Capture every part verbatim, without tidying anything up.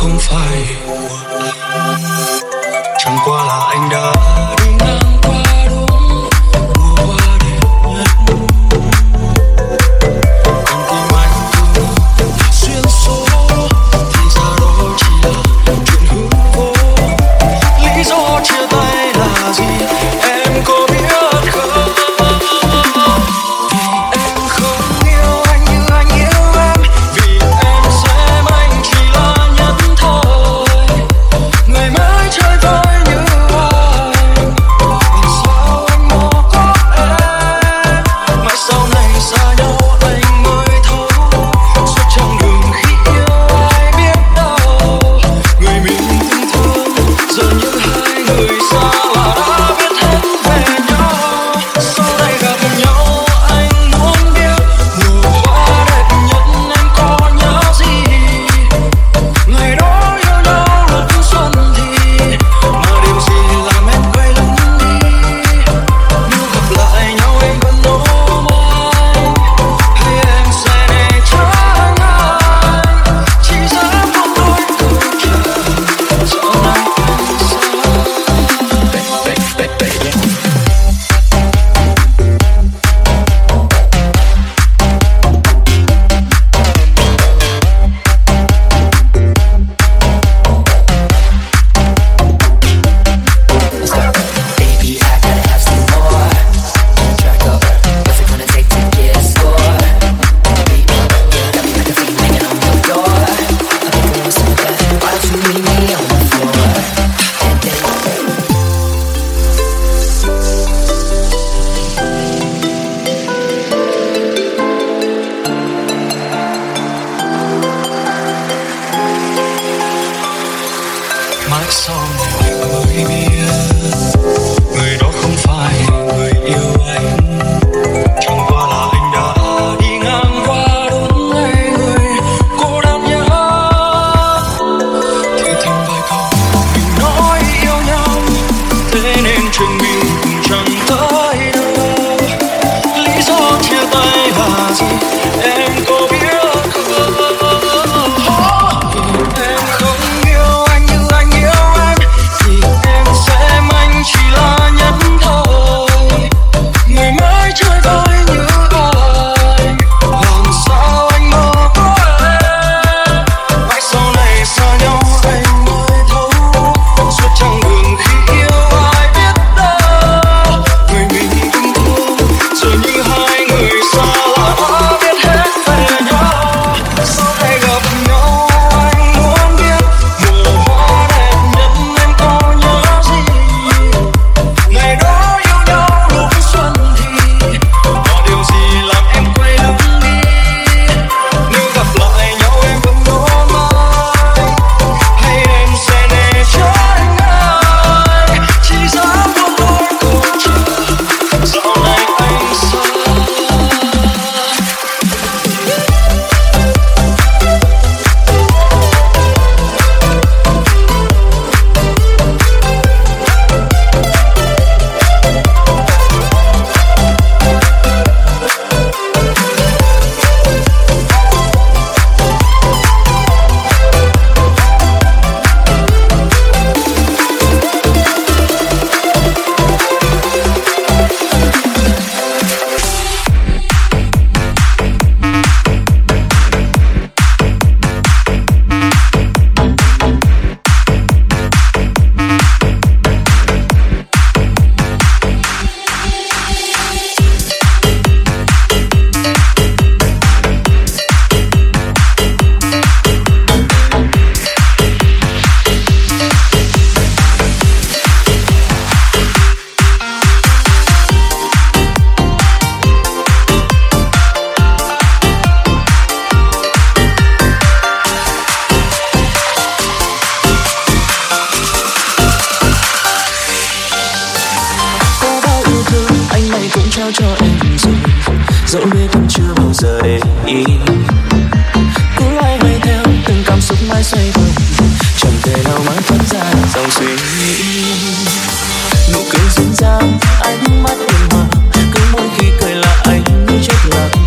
không phải của anh, chẳng qua là anh đã đi ngang qua đúng mùa hoa đẹp nhất. Còn tim anh cứ xuyên số, thì ra đó chỉ là chuyện hư vô. Lý do chia tay là gì em có biết không?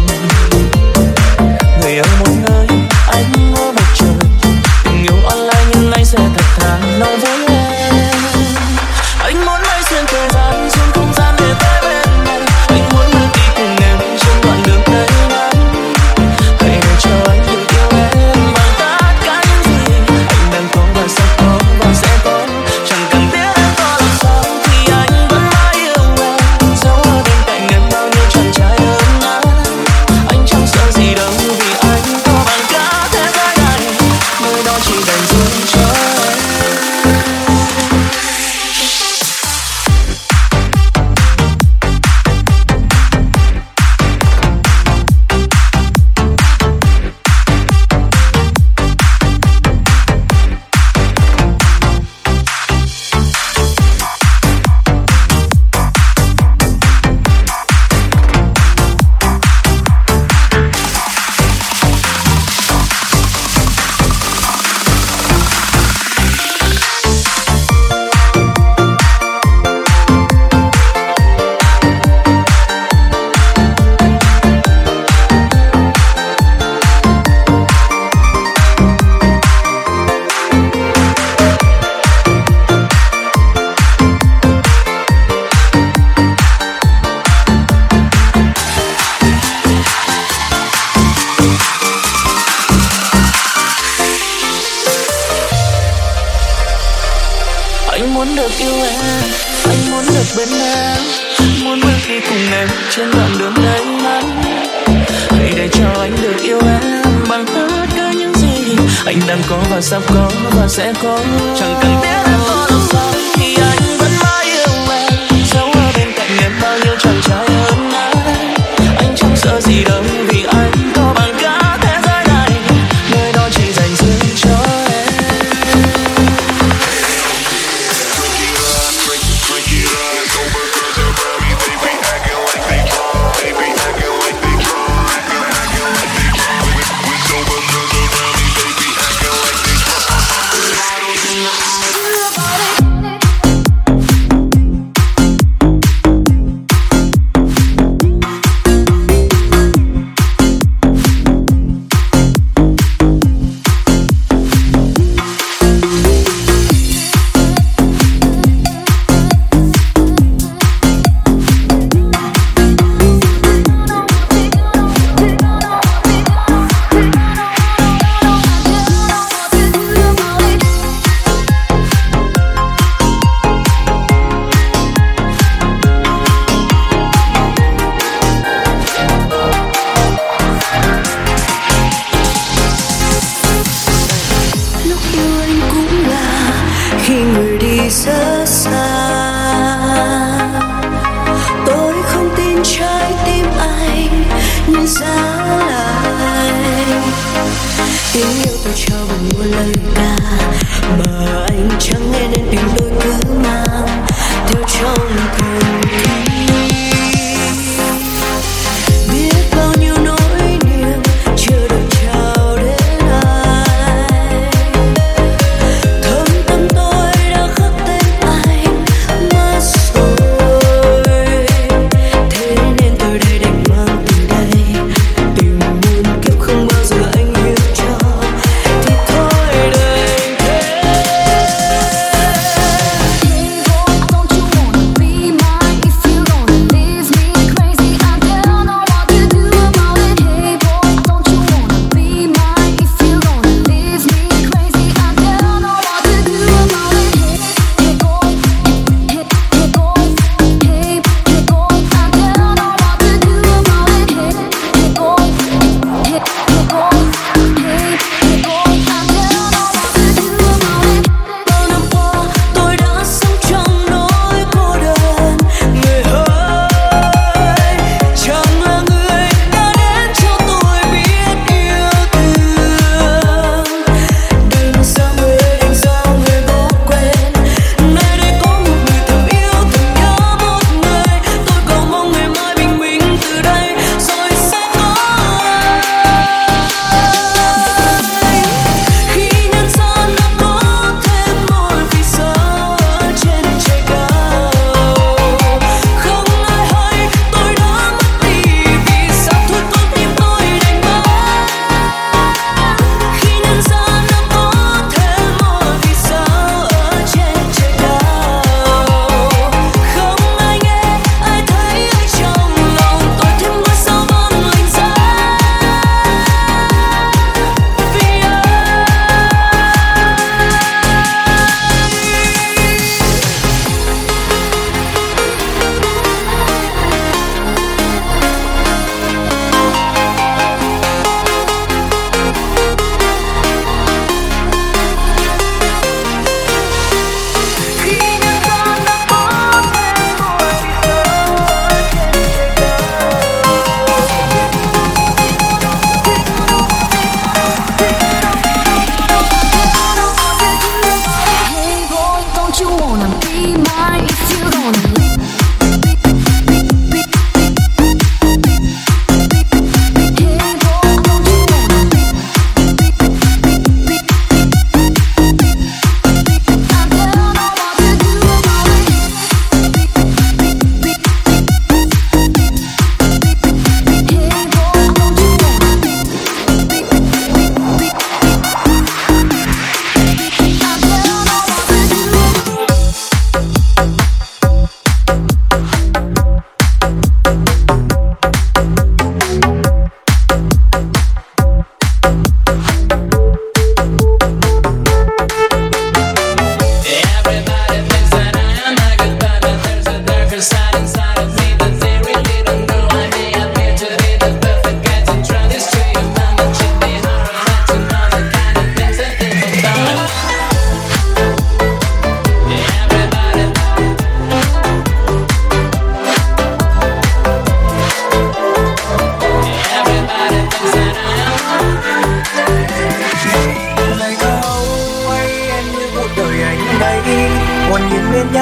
Người ơi muốn ơi, anh mơ một trời tình yêu online. được bên em, muốn bước đi cùng em trên đoạn đường đầy nắng. Hãy để cho anh được yêu em bằng tất cả những gì anh đang có và sắp có và sẽ có. Chẳng cần biết em có làm sao thì anh vẫn mãi yêu em, sống ở bên cạnh em bao nhiêu chàng trai hơn anh. Anh chẳng sợ gì đâu vì anh có bằng cả thế giới này, nơi đó chỉ dành riêng cho em.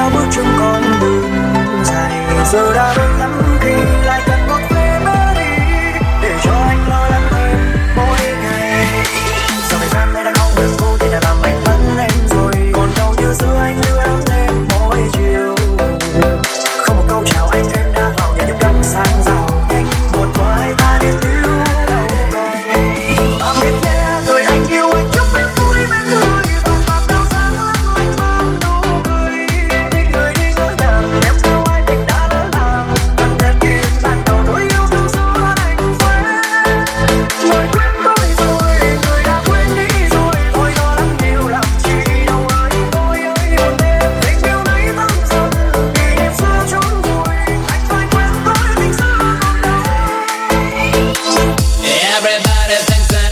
nhau bước chung con đường dài, giờ đã đôi lắm khi lại cần một phê mơ đi để cho anh lo lắng hơn mỗi ngày. Giờ thời gian này đã không được cô thì đã làm anh mất em rồi, còn đâu như xưa anh đưa em thêm mỗi chiều. Không một câu chào anh em đã vào nhà nhấp đắm sang giàu nhanh một vài ta đến yêu đâu rồi. Mà biết nhé rồi anh yêu anh chúc em vui bên người và và cao sáng lắm anh mang nụ cười. Đi người đi ngỡ ngàng em theo ai tình đã lỡ làng, cần thêm kiên ban đầu nỗi yêu thương xưa anh quên. Người quên tôi rồi, người đã quên đi rồi, thôi lo lắng nhiều làm chi đâu ơi. Tôi ơi một đêm tình yêu lấy tâm dần, kỷ niệm xưa trốn vùi, anh phải quên tôi tình xưa còn đâu. Everybody thinks that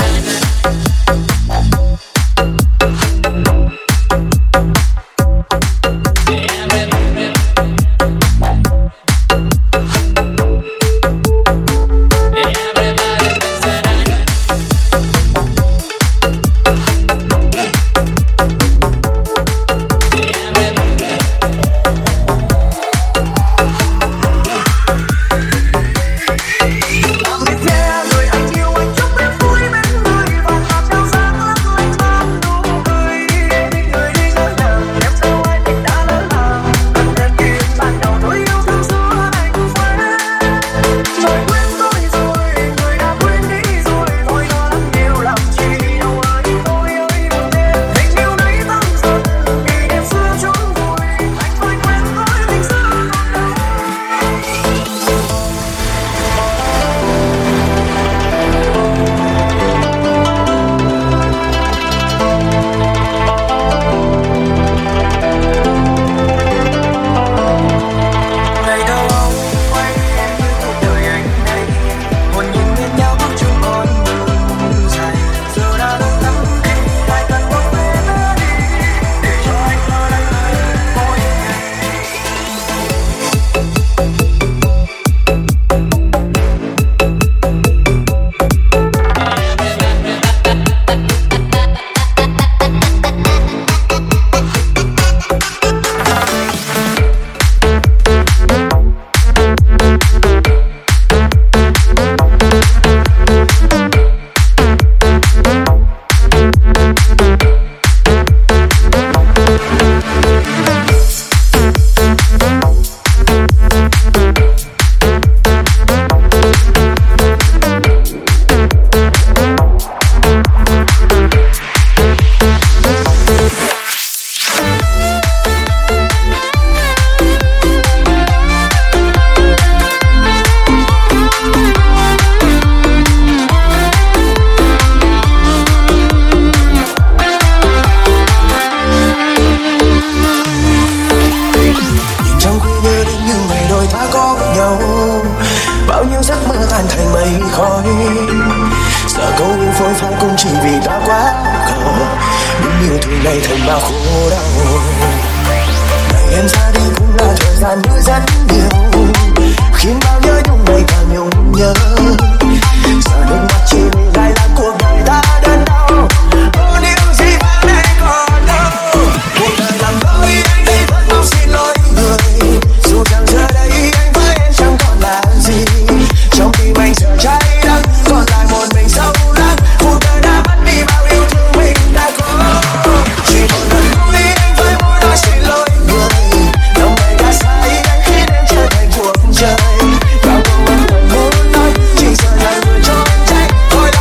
Trời, bao nhiêu lần muốn nói chỉ sợ là người trốn tránh. Thôi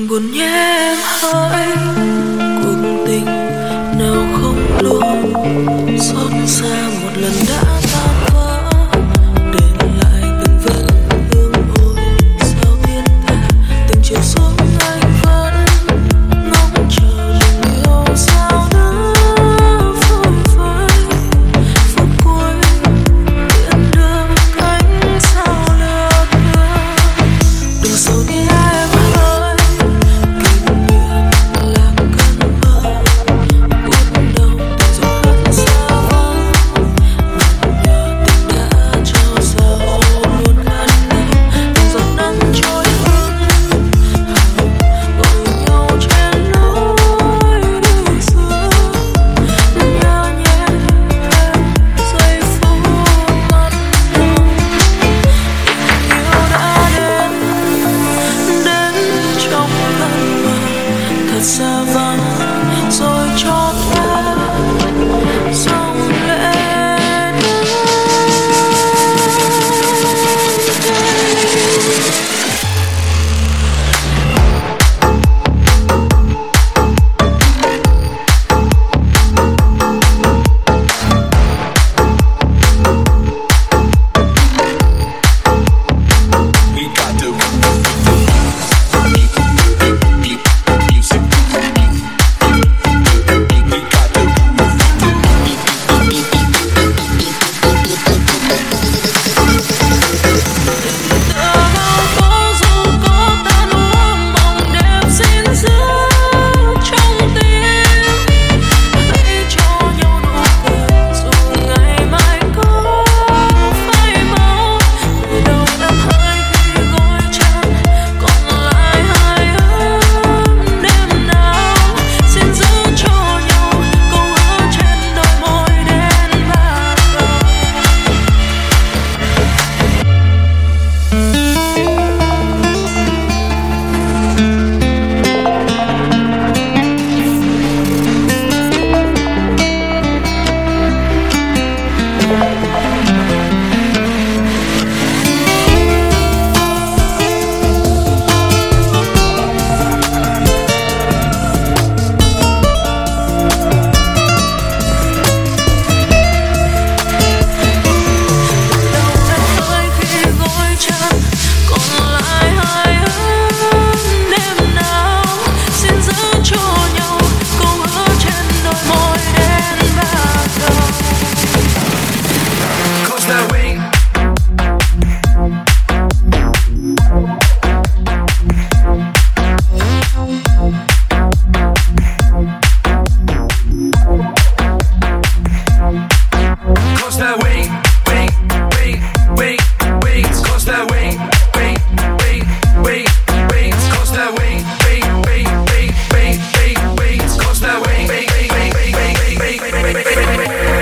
đừng buồn nhé em hỡi, cuộc tình nào không luôn xót xa một lần đã tan vỡ, để lại từng vết thương ôi sao biết ta từng chiều xuống anh vẫn ngóng chờ tình yêu sao đó phôi phai phút cuối tiễn đưa cánh sao lướt qua. Đừng sầu đi em ơi, kỷ niệm là cơn mơ buốt đau từ giọt hắt xa vắng. Ngần nhớ tình đã trao dâng luôn ngăn nắp từng giọt nắng trôi vắng. Gọi nhau trên lối đi xưa, nhớ nhé em giây phút mắt nhau. Tình yêu đã đến đến trong cơn mơ thật xa vắng rồi chót lát dòng lệ nắng. We got the music. We got the Tờ bao phố dù có tan hoang mộng đẹp xin giữ trong tim. Hãy cho nhau nụ cười dù ngày mai có phai màu. Người đầu năm hai khi gối chăn còn lại hai ấm đêm nào. Xin giữ cho nhau câu hứa trên đôi môi đen bạc đầu. Đầu năm ơi khi gối chăn còn lại hai ấm đêm nào. Xin giữ cho nhau câu hứa trên đôi môi đen bạc đầu. Cause that way. Cause that way. Wait, wait, wait, wait. Cause that way. Wait, wait, wait, wait. Cause that way. Wait, wait, wait, wait, wait, wait. Cause that way. Wait, wait, wait, wait, wait, wait, wait, wait, wait, wait, wait.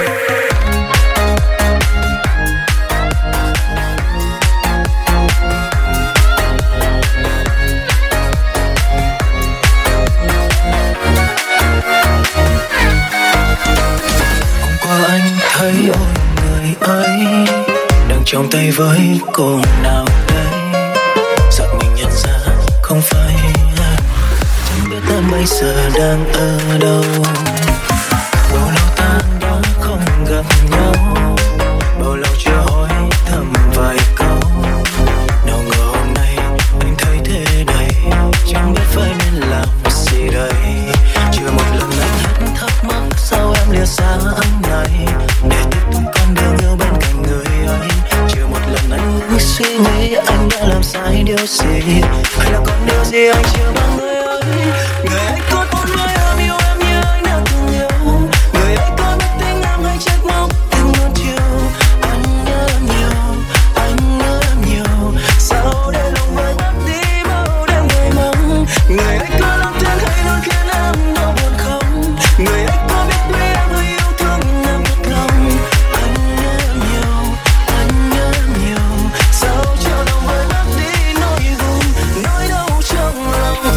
Hôm qua anh thấy ôi người ấy đang trong tay với cô nào đấy. Giật mình nhận ra không phải anh, chẳng biết anh bây giờ đang ở đâu. Bao lâu ta đã không gặp nhau, bao lâu chưa hỏi thăm vài câu. Nào ngờ hôm nay anh thấy thế này, chẳng biết phải nên làm gì đây. Chưa một lần anh hết thắc mắc sao em lìa xa anh này, để tiếp tục con đường yêu bên cạnh người ấy. Chưa một lần anh suy nghĩ anh đã làm sai điều gì, hay là còn điều gì anh chưa bằng người ấy. Người ấy có một người ôm yêu em như anh đã từng yêu. Người ấy có biết tình em hay trách móc tình luôn chiều. Anh nhớ em nhiều, anh nhớ em nhiều. Sao để lòng vơi mất đi bao đêm ngày mong. Người ấy có lòng thương hay luôn khiến em đau buồn không. Người ấy có biết quý em hay yêu thương nhưng em thật lòng. Anh nhớ em nhiều, anh nhớ em nhiều. Sao cho lòng vơi mất đi nỗi buồn, nỗi đau trong lòng.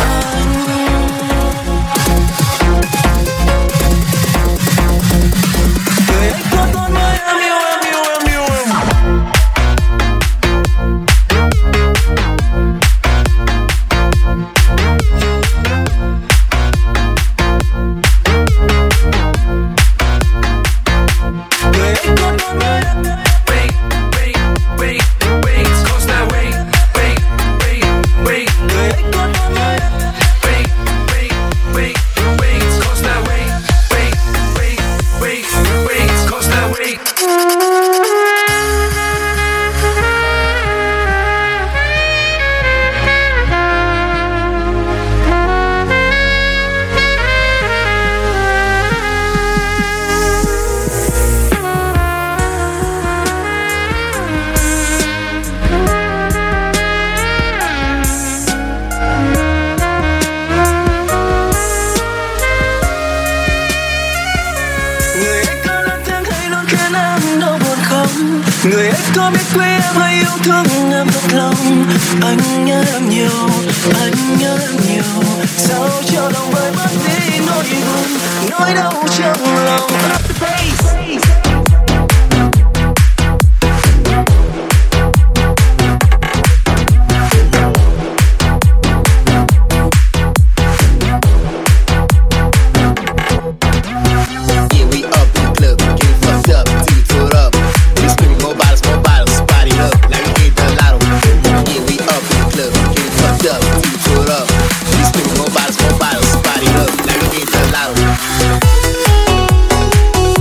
Người ấy có biết quý em hay yêu thương em thật lòng. Anh nhớ em nhiều, anh nhớ em nhiều. Sao cho lòng vơi mất đi nỗi buồn, nỗi đau trong lòng. Up the bass. More bottles, more bottles, party up like we need the lotto.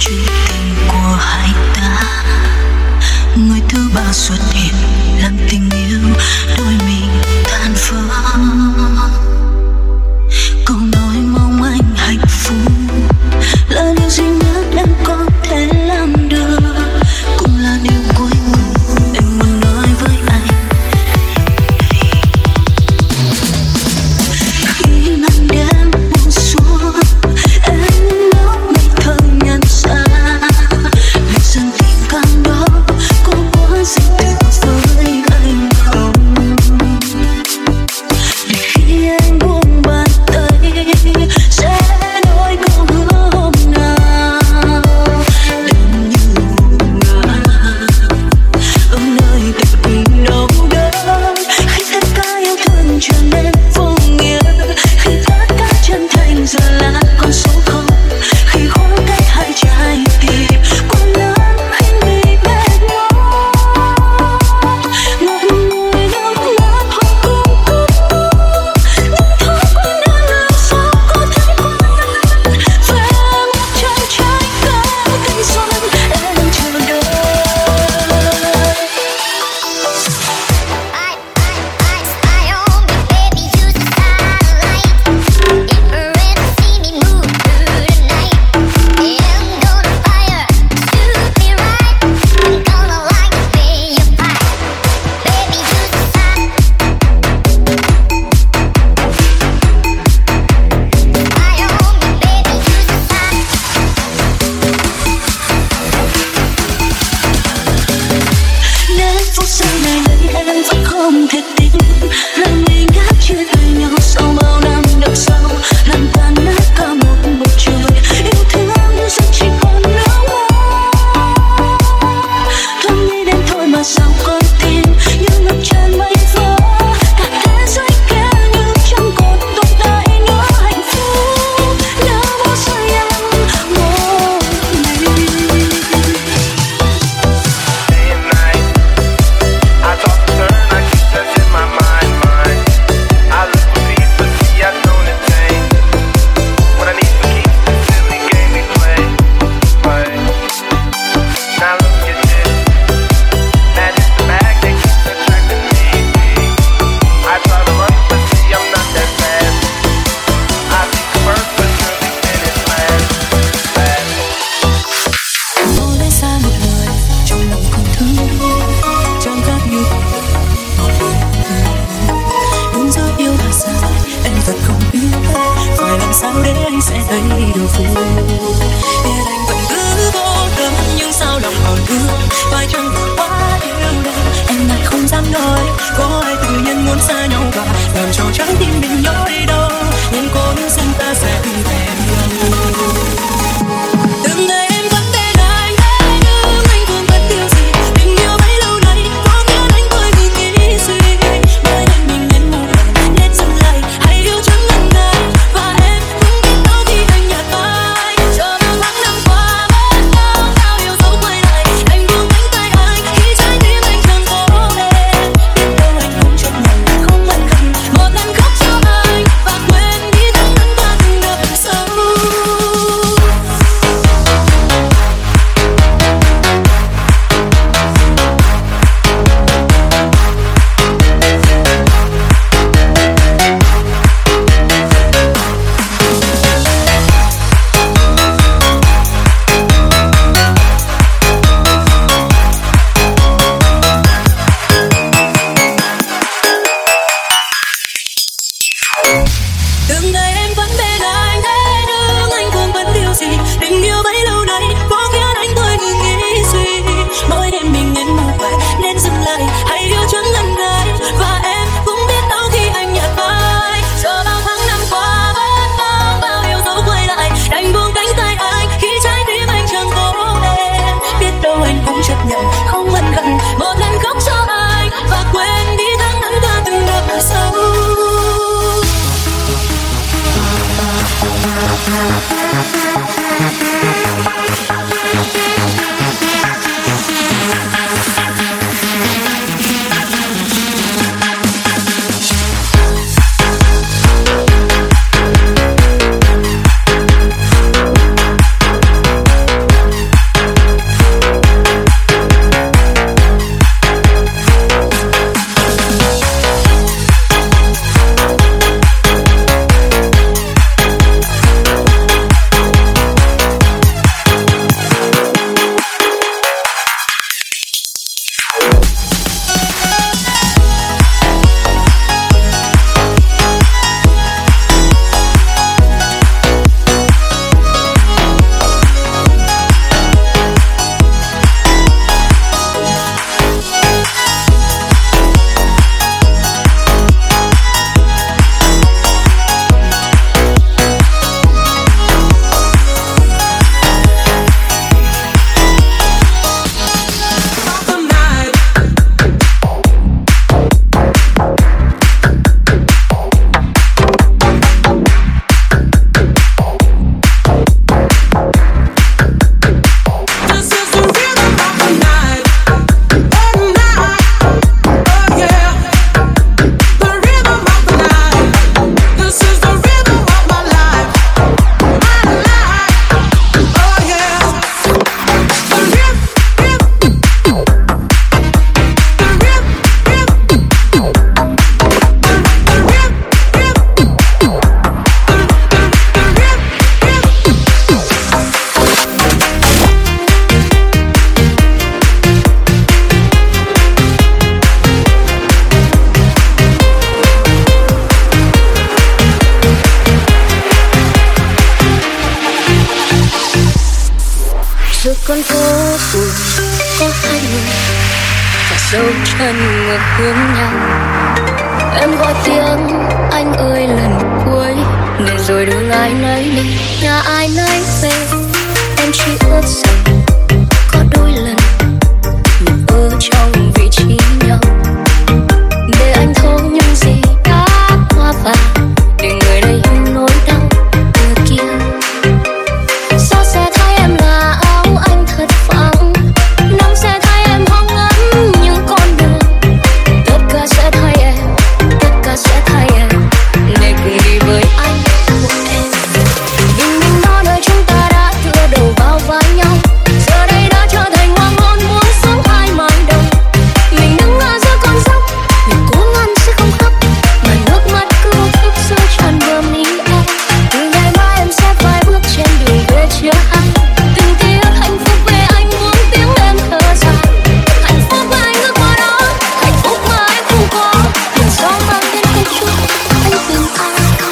chuyện tình của hai ta. Người thứ ba xuất hiện làm tình yêu đôi mình tan vỡ. Câu nói mong anh hạnh phúc là điều duy nhất em có thể làm được, cũng là điều cuối cùng em muốn nói với anh. Khi màn đêm buông xuống, em lúc ngây thơ nhận ra vì dần tình cảm đó có quá dễ từ với anh không. Để khi anh buông bàn tay sẽ nói câu hứa hôm nào đêm như ngủ ngả ở nơi tận cùng đau đớn. Khi tất cả yêu thương trở nên vô nghĩa, khi tất cả chân thành giờ là con số không, khi khoảng cách hai trái tim quá lớn khi bị mệt mỏi. Một người nước mắt hoặc cùng cướp nhưng thôi quên đã làm sao có thể quên về một chân trái cao thanh xuân em chờ đợi. I, I, I, I own me, baby, you the starlight. Different, see me move through the night. I'm gonna fire, shoot me right. I'm gonna like the way you fight. Baby, you the sun. I own me, baby, you the sun. Đến phút giây này đây em vẫn không thể tin rằng mình đã chia tay nhau sau bao năm đằng sau, làm tan nát cả một bầu trời yêu thương giờ chỉ còn nước mắt. Thoáng nghĩ đến thôi mà sao con tim như ngập tràn mây vỡ, cả thế giới kia như chẳng còn tồn tại nữa hạnh phúc đã bỏ rơi em một mình. Day and night, I toss and turn, I keep that in my mind, mind. I look for peace, but see I don't attain. What I need for keeps this silly game we play, play. Now look at this, that is the bag that keeps attracting me. I try to run, but see I'm not that fast. I think first, but surely finish last, last. Tôi đã xa một người trong lòng còn thương đuối, trong các như đúng dấu yêu là sao em thật không biết phải làm sao để anh sẽ thấy được vui. Biết anh vẫn cứ vô tâm nhưng sao lòng còn thương, phải chăng quá yêu đau em lại không dám nói, có ai tự nhiên muốn xa nhau và làm cho trái tim mình nhói đau, nhưng có những xin ta sẽ thèm nhau. Từng ngày em vẫn bên anh, nhưng anh không biết điều gì. Tình yêu bấy lâu nay có khiến anh tôi cứ nghĩ suy. Mới đây mình đến một lần nên dừng lại, hãy yêu chẳng ngần ngại. Và em cũng biết đâu khi anh nhạt vai. Cho bao tháng năm qua mất bao sao yêu dấu quay lại. Anh buông cánh tay anh khi trái tim anh chẳng có em. Biết đâu anh cũng chấp nhận không ân hận một lần khóc cho anh và quên đi tháng năm qua từng đợt sâu. Từng ngày em vẫn bên anh, thế nhưng anh không biết điều gì. Tình yêu bấy lâu nay có khiến anh tôi ngừng nghĩ suy. Mỗi đêm mình đến một vậy nên dừng lại, hãy yêu chẳng ngần ngại. Và em cũng biết đâu khi anh nhạt vai. Cho bao tháng năm qua mất bao bao yêu dấu quay lại. Đành buông cánh tay anh khi trái tim anh chẳng có em. Biết đâu anh cũng chấp nhận không ân hận một lần khóc cho anh và quên đi tháng năm qua từng đợt sâu. trước con phố buồn có hai người và dấu chân ngược hướng nhau. Em gọi tiếng anh ơi lần cuối, để rồi đường ai nấy đi, nhà ai nấy về. Em chỉ ước rằng có đôi lần mình ở trong vị trí nhau, để anh thấu những gì đã qua và để người đây hiểu nỗi đau từ kia. Gió sẽ thay em là áo anh thật phẳng, nắng sẽ thay em hoang ngắm những con đường. Tất cả sẽ thay em, tất cả sẽ thay em, để cùng đi với anh của em. Bình minh đó nơi chúng ta đã tựa đầu vào vai nhau, giờ đây đã trở thành hoàng hôn muốn sống hai mái đầu. Mình đứng ở giữa con dốc, mình cố ngăn sẽ không khóc, mà nước mắt cứ vô thức rơi tràn bờ mi em. Từ ngày mai em sẽ phải bước trên đường về chia hai, từng ký ức hạnh phúc về anh muốn tiếng em thở dài. Hạnh phúc mà anh ước mơ đó, hạnh phúc mà em không có, mình gió mang đến câu chuyện anh từng ai.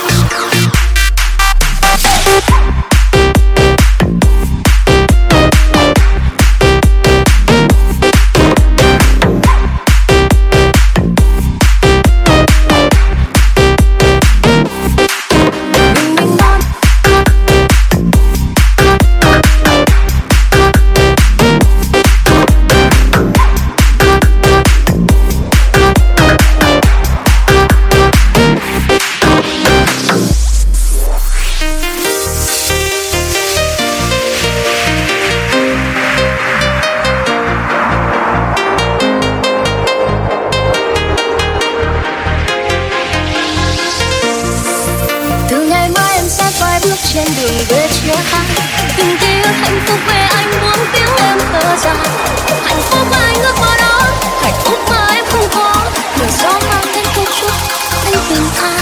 Từ ngày mai em sẽ phải bước trên đường về chia hai, từng ký ức hạnh phúc về anh muốn tiếng em thở dài. Hạnh phúc mà anh ước mơ đó, hạnh phúc mà em không có, mình gió mang đến câu chuyện anh từng ai.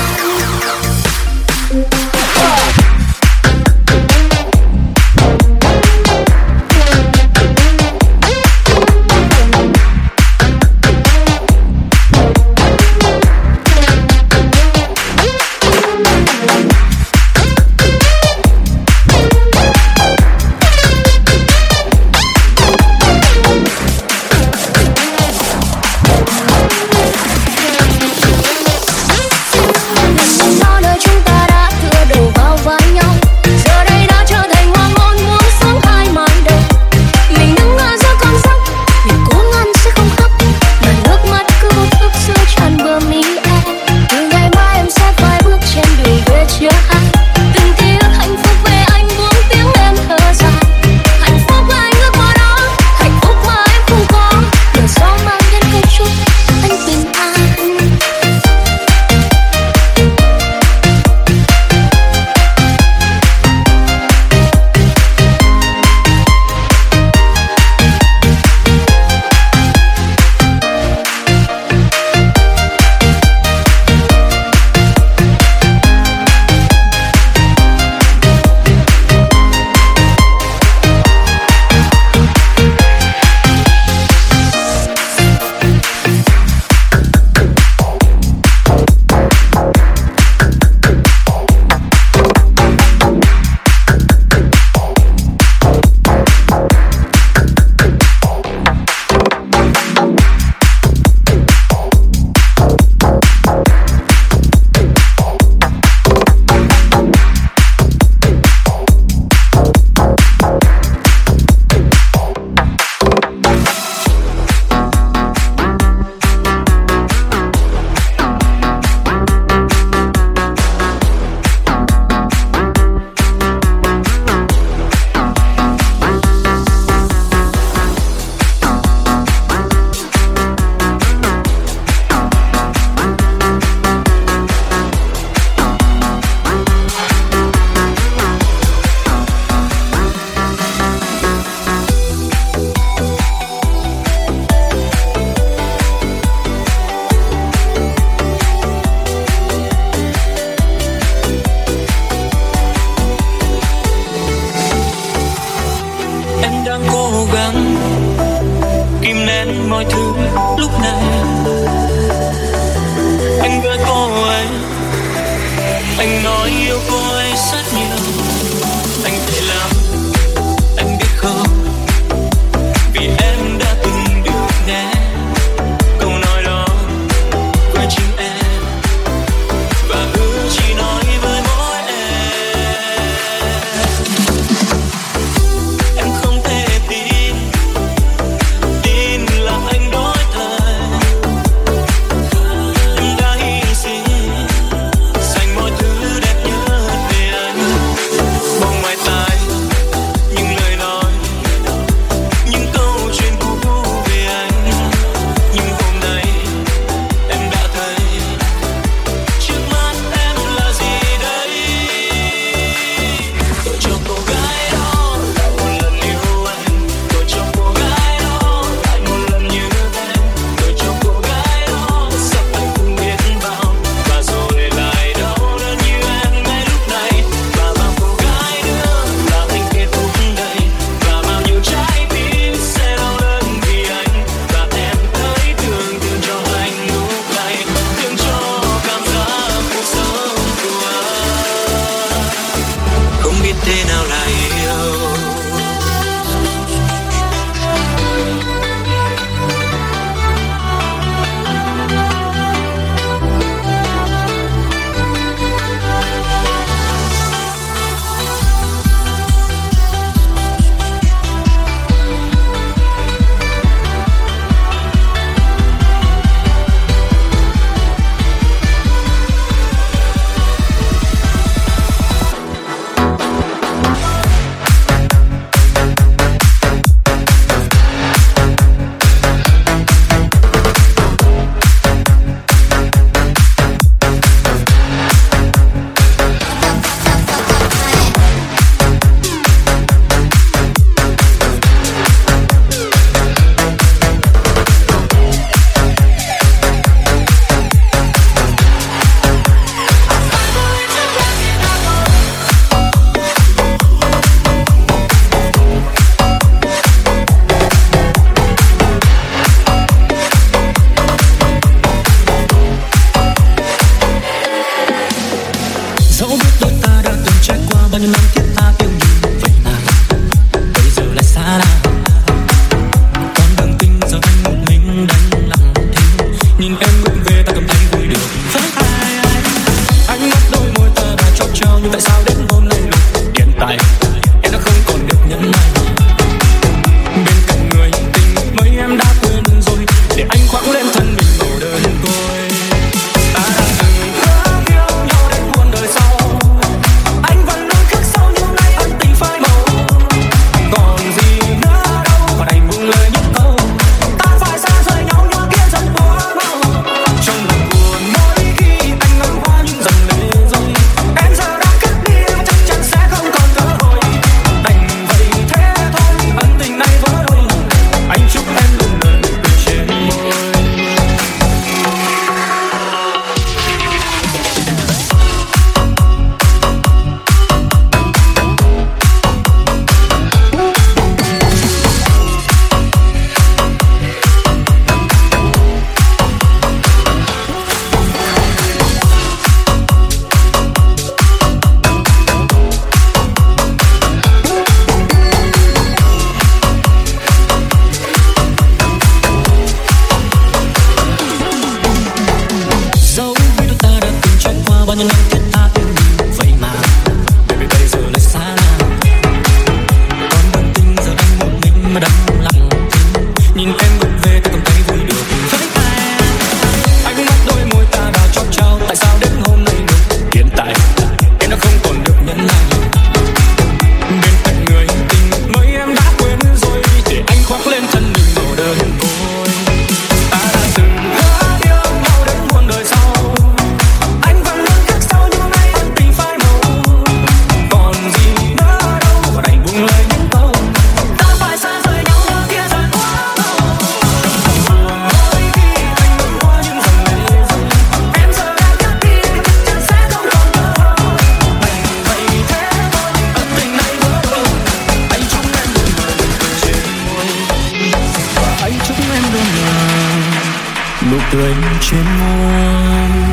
mà đắm lòng nhìn em gục về ta cầm tay vui được với ta. Anh cũng bắt đôi môi ta vào chót trao, tại sao đến hôm nay được hiện tại em đã không còn được nhẫn nại. Bên cạnh người tình mới em đã quên rồi, để anh khoác lên thân mình đổ đơn côi. Ta đã từng hứa yêu nhau đến muôn đời sau, anh vẫn luôn khắc sâu nhưng nay ân tình phai màu. Còn gì nữa đâu mà đành buông lời những câu ta phải xa rời nhau ở kia rồi quá lâu. Mỗi khi anh ngồi qua những dòng lệ rơi, em giờ đã cất đi chắc chắn sẽ không còn nữa. Vậy vậy thế thôi, ân tình này vỡ vụn. Anh chúc em luôn là nụ cười trên môi, và anh chúc em luôn là nụ cười trên môi.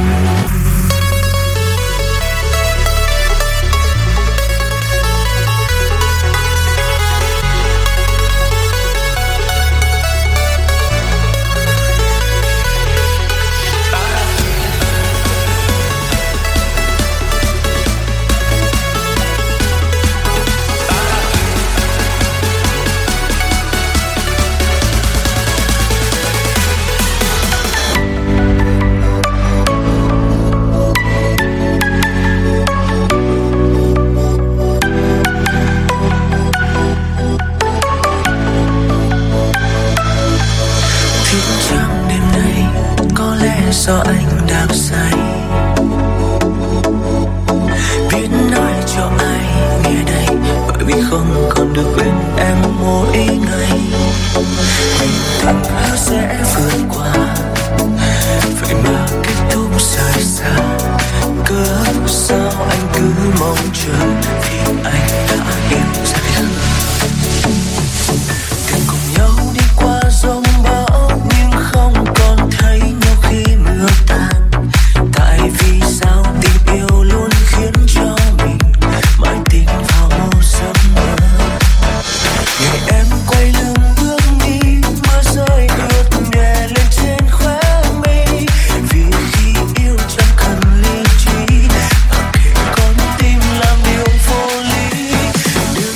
Do anh đang say, biết nói cho ai nghe đây, bởi vì không còn được bên em mỗi ngày. Mình từng hứa sẽ vượt qua, vậy mà kết thúc rời xa. Cớ sao anh cứ mong chờ, vì anh đã yêu say hẳn. Từng cùng nhau đi qua giông bão, nhưng không còn thấy nhau khi mưa tan. Tại vì sao tình yêu luôn khiến cho mình mãi tin vào một giấc mơ. Ngày em quay lưng bước đi, mưa rơi ướt nhẹ lên trên khóe mi. Vì khi yêu chẳng cần lý trí, mặc kệ con tim làm điều vô lý.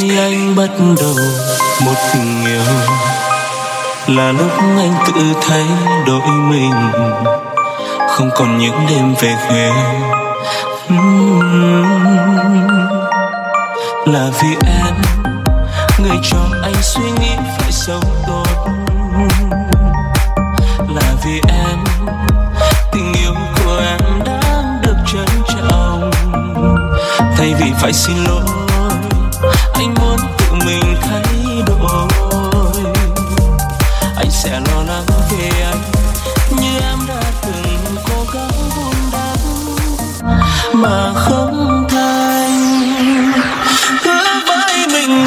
khi anh bắt đầu một tình yêu là lúc anh tự thấy đổi mình, không còn những đêm về khuya. uhm, Là vì em, người cho anh suy nghĩ phải sống tốt. Là vì em, tình yêu của em đang được trân trọng. Thay vì phải xin lỗi, anh muốn tự mình thay đổi. Anh sẽ lo lắng về anh như em đã từng cố gắng vun đắp mà không thành. Hứa với mình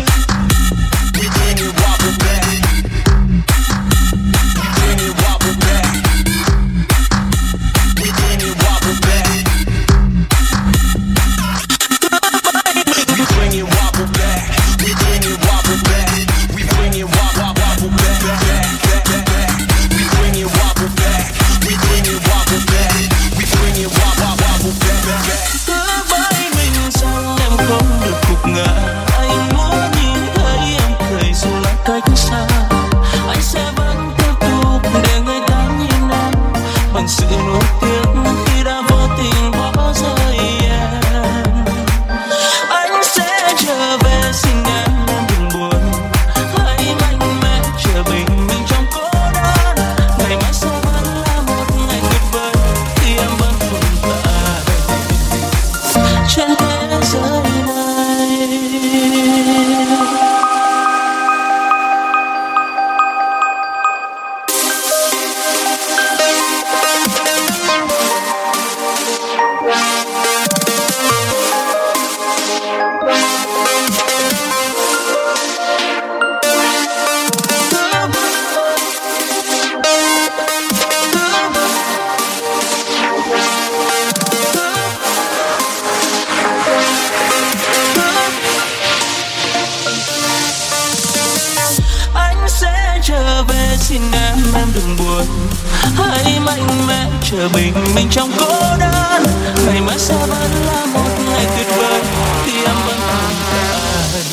chờ bình minh trong cô đơn. Ngày mai sẽ vẫn là một ngày tuyệt vời khi em vẫn tồn tại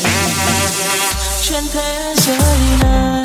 trên thế giới này.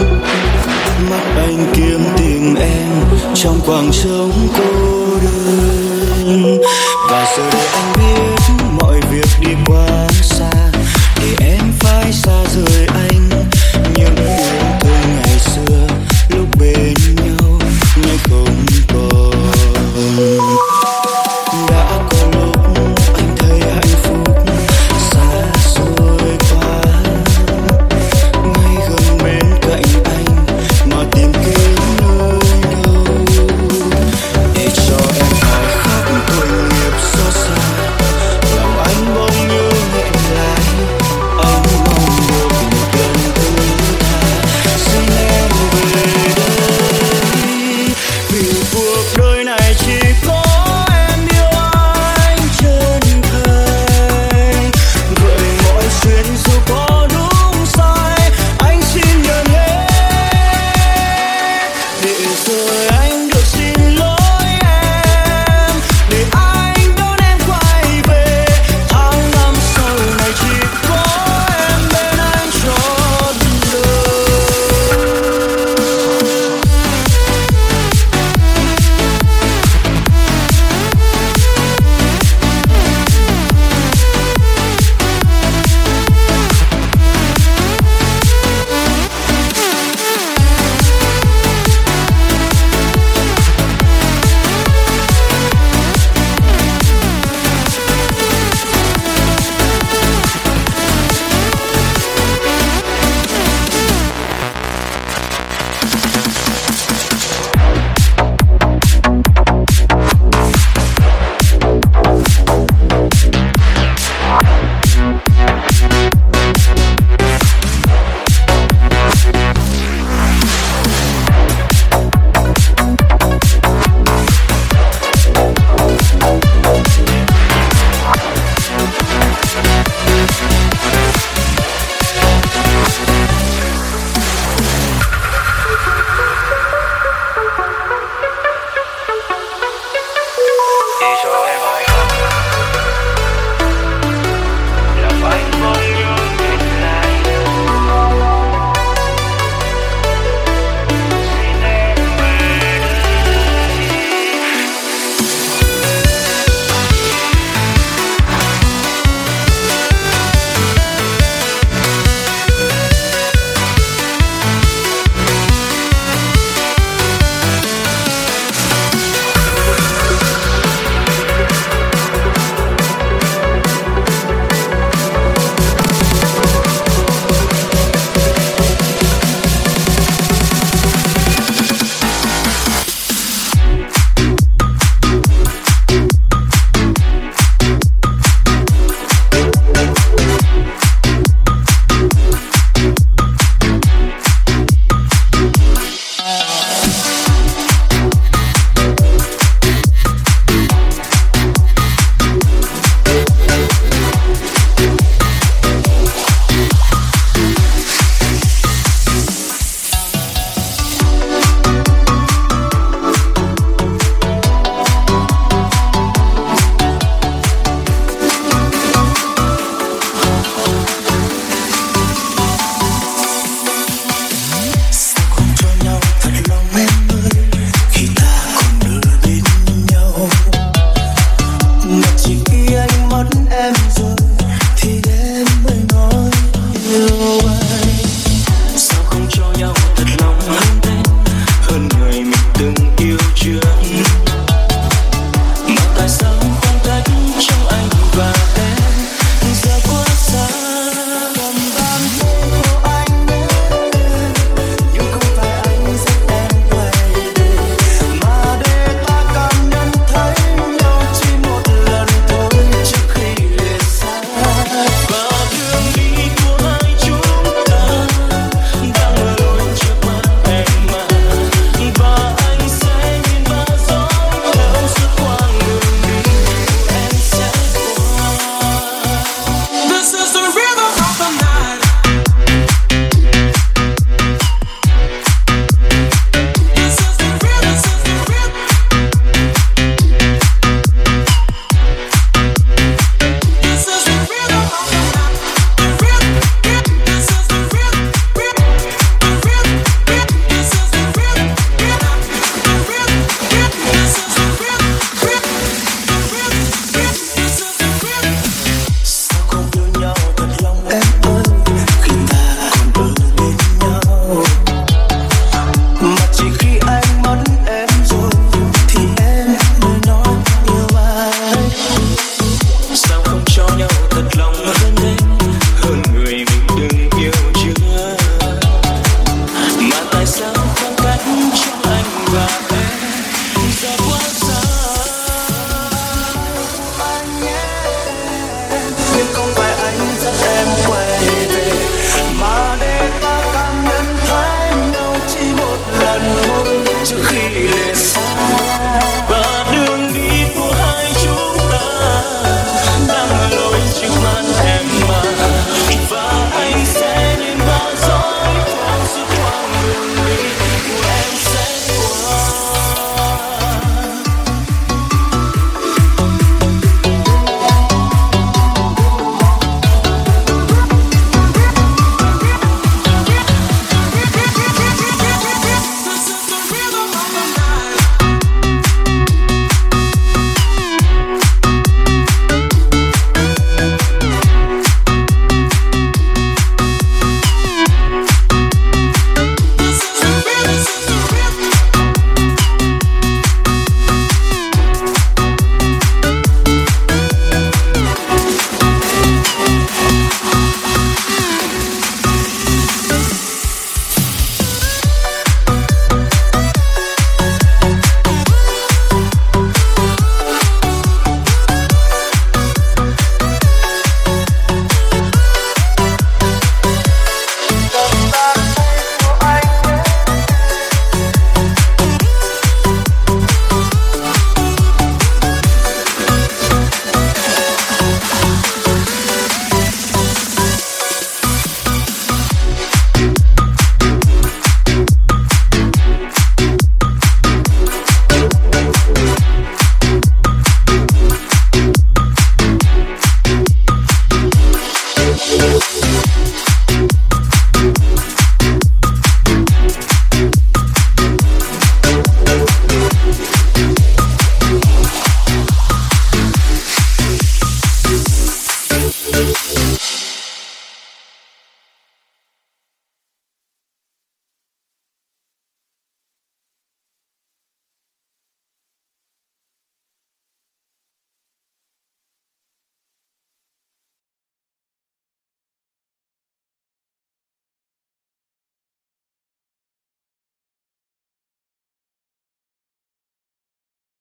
Mắt anh kiếm tìm em trong khoảng trống cô đơn.